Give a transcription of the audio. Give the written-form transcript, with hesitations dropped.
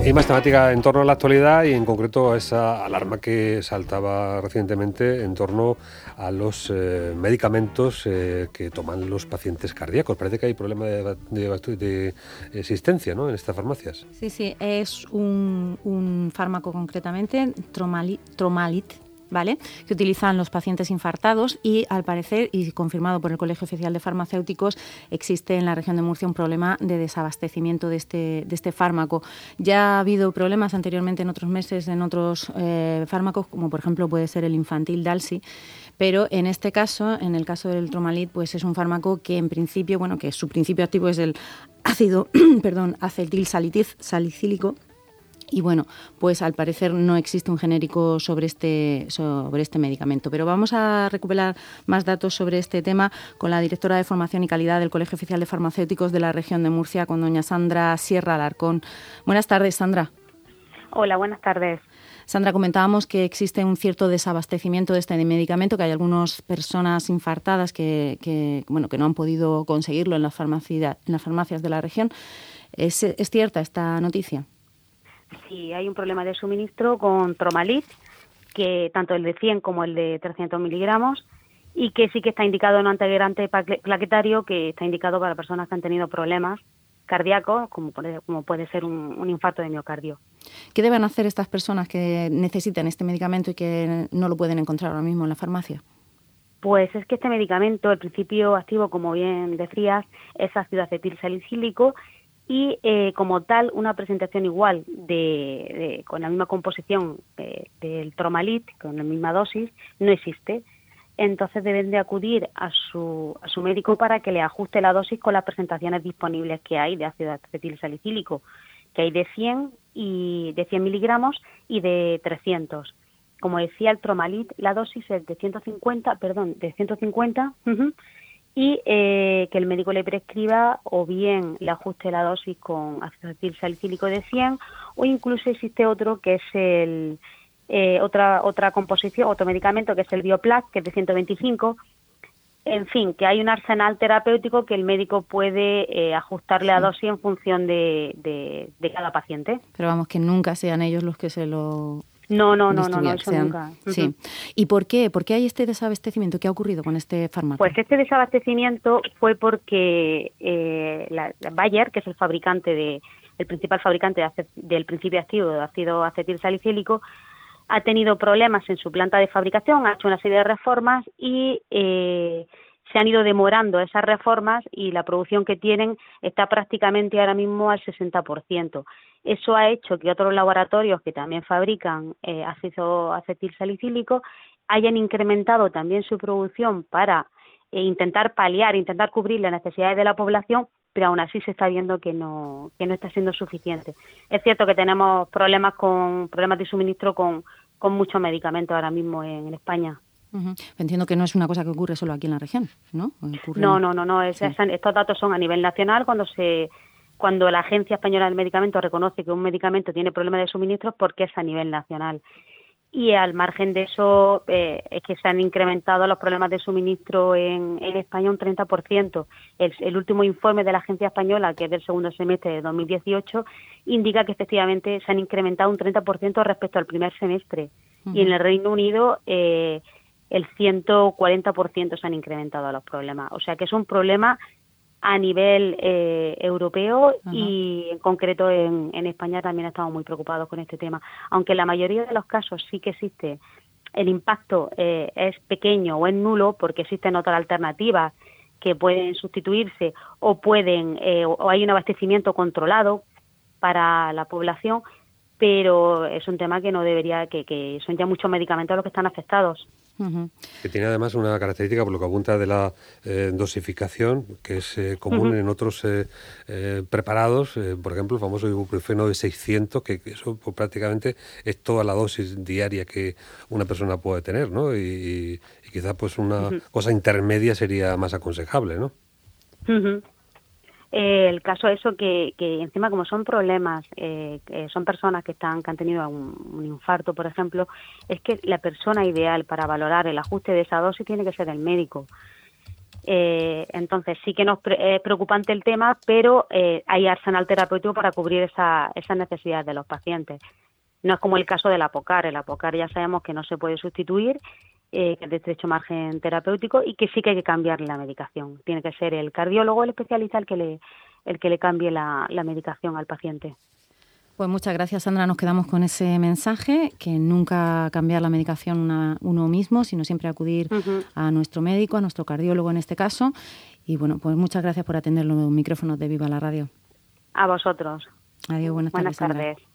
Y más temática en torno a la actualidad y en concreto a esa alarma que saltaba recientemente en torno a los medicamentos que toman los pacientes cardíacos. Parece que hay problema de existencia, ¿no?, en estas farmacias. Sí, es un fármaco concretamente, Tromalit, ¿vale?, que utilizan los pacientes infartados y, al parecer, y confirmado por el Colegio Oficial de Farmacéuticos, existe en la región de Murcia un problema de desabastecimiento de este fármaco. Ya ha habido problemas anteriormente en otros meses en otros fármacos, como por ejemplo puede ser el infantil Dalsi, pero en este caso, en el caso del Tromalit, pues es un fármaco que en principio, que su principio activo es el ácido acetil salicílico. Y pues al parecer no existe un genérico sobre este medicamento. Pero vamos a recuperar más datos sobre este tema con la directora de Formación y Calidad del Colegio Oficial de Farmacéuticos de la región de Murcia, con doña Sandra Sierra Alarcón. Buenas tardes, Sandra. Hola, buenas tardes. Sandra, comentábamos que existe un cierto desabastecimiento de este medicamento, que hay algunas personas infartadas que no han podido conseguirlo en las farmacias de la región. ¿Es cierta esta noticia? Sí, hay un problema de suministro con Tromalit, que tanto el de 100 como el de 300 miligramos, y que sí que está indicado en un antiagregante plaquetario, que está indicado para personas que han tenido problemas cardíacos, como puede ser un infarto de miocardio. ¿Qué deben hacer estas personas que necesitan este medicamento y que no lo pueden encontrar ahora mismo en la farmacia? Pues es que este medicamento, el principio activo, como bien decías, es ácido acetil salicílico, y como tal una presentación igual con la misma composición del Tromalit, con la misma dosis, no existe. Entonces deben de acudir a su médico para que le ajuste la dosis con las presentaciones disponibles que hay de ácido acetil salicílico, que hay de 100 miligramos y de 300. Como decía, el Tromalit, la dosis es de 150, y que el médico le prescriba o bien le ajuste la dosis con ácido acetil salicílico de 100, o incluso existe otro que es otra composición, otro medicamento que es el Bioplac, que es de 125. En fin, que hay un arsenal terapéutico que el médico puede ajustarle a dosis en función de cada paciente. Pero vamos, que nunca sean ellos los que se lo... No, eso nunca. Sí. ¿Y por qué hay este desabastecimiento? ¿Qué ha ocurrido con este fármaco? Pues este desabastecimiento fue porque la Bayer, que es el principal fabricante del principio activo de ácido acetil salicílico, ha tenido problemas en su planta de fabricación, ha hecho una serie de reformas y se han ido demorando esas reformas, y la producción que tienen está prácticamente ahora mismo al 60%. Eso ha hecho que otros laboratorios que también fabrican ácido acetil salicílico hayan incrementado también su producción para intentar cubrir las necesidades de la población, pero aún así se está viendo que no está siendo suficiente. Es cierto que tenemos problemas de suministro con muchos medicamentos ahora mismo en España. Uh-huh. Entiendo que no es una cosa que ocurre solo aquí en la región, ¿no? No. Estos datos son a nivel nacional. Cuando la Agencia Española del Medicamento reconoce que un medicamento tiene problemas de suministro, porque es a nivel nacional. Y al margen de eso, es que se han incrementado los problemas de suministro en España un 30%. El último informe de la Agencia Española, que es del segundo semestre de 2018, indica que efectivamente se han incrementado un 30% respecto al primer semestre. Uh-huh. Y en el Reino Unido, el 140% se han incrementado los problemas. O sea que es un problema a nivel europeo. Uh-huh. Y en concreto en España también estamos muy preocupados con este tema. Aunque en la mayoría de los casos sí que existe, el impacto es pequeño o es nulo, porque existen otras alternativas que pueden sustituirse o hay un abastecimiento controlado para la población, pero es un tema que no debería, que son ya muchos medicamentos los que están afectados. Uh-huh. Que tiene además una característica, por lo que apunta, de la dosificación, que es común. Uh-huh. En otros preparados, por ejemplo, el famoso ibuprofeno de 600, que eso pues, prácticamente es toda la dosis diaria que una persona puede tener, ¿no? Y quizás pues una uh-huh. cosa intermedia sería más aconsejable, ¿no? Uh-huh. El caso es eso, que encima, como son problemas, son personas que han tenido un infarto, por ejemplo, es que la persona ideal para valorar el ajuste de esa dosis tiene que ser el médico. Entonces sí que nos es preocupante el tema, pero hay arsenal terapéutico para cubrir esas necesidades de los pacientes. No es como el caso del Apocar. El Apocar ya sabemos que no se puede sustituir, que es de estrecho margen terapéutico y que sí que hay que cambiar la medicación. Tiene que ser el cardiólogo, el especialista, el que le cambie la medicación al paciente. Pues muchas gracias, Sandra. Nos quedamos con ese mensaje, que nunca cambiar la medicación uno mismo, sino siempre acudir a nuestro médico, a nuestro cardiólogo en este caso. Y bueno, pues muchas gracias por atender los micrófonos de Viva la Radio. A vosotros. Adiós, buenas tardes. Buenas tardes.